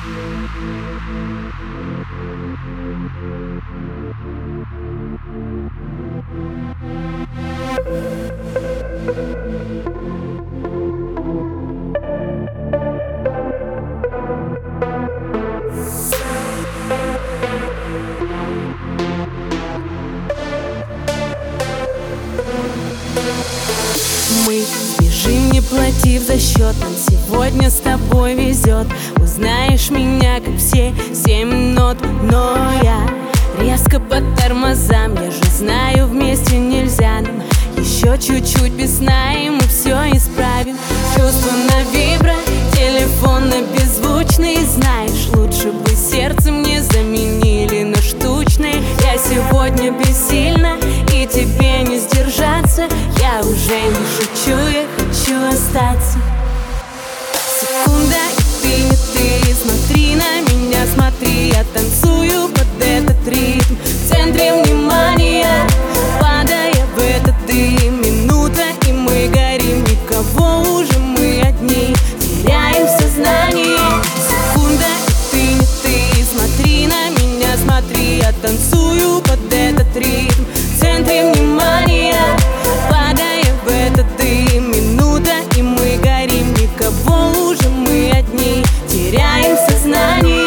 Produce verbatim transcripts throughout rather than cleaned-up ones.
Мы бежим, не платив за счет. Нам сегодня с тобой везет. Узнаешь меня, как все семь нот. Но я резко по тормозам. Я же знаю, вместе нельзя нам. Еще чуть-чуть без сна, и мы все исправим. Чувства на вибро, телефон на беззвучный. Знаешь, лучше бы сердце мне заменили на штучное. Я сегодня бессильна, и тебе не сдержаться. Я уже не шучу, я хочу остаться. Секунда, и ты, не ты. Смотри на меня, смотри. Я танцую под этот ритм. В центре внимания, падая в этот дым. Минута, и мы горим. Никого уже, мы одни. Теряем сознание. Секунда, и ты, не ты. Смотри на меня, смотри. Я танцую под этот ритм. В центре внимания, падая в этот дым. Минута, и мы горим. Никого уже, мы одни. Теряем сознание.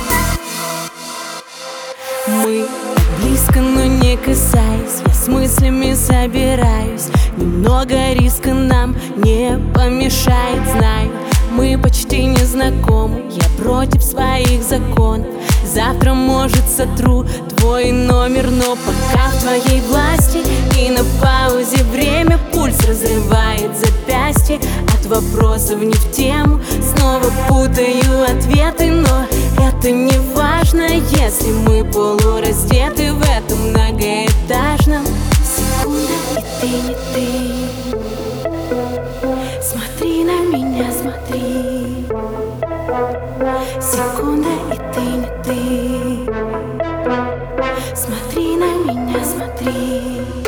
Мы близко, но не касаясь. Я с мыслями собираюсь. Немного риска нам не помешает. Знаю, мы почти не знакомы. Я против своих законов. Завтра, может, сотру твой номер, но пока в твоей власти. И на паузе время, пульс разрывает запястье. От вопросов не в тему, снова путаю ответы. Но это не важно, если мы полураздеты в этом многоэтажном. Секунда, и ты, не ты. Смотри на меня, смотри. Секунда, и ты, не ты. Смотри на меня, смотри.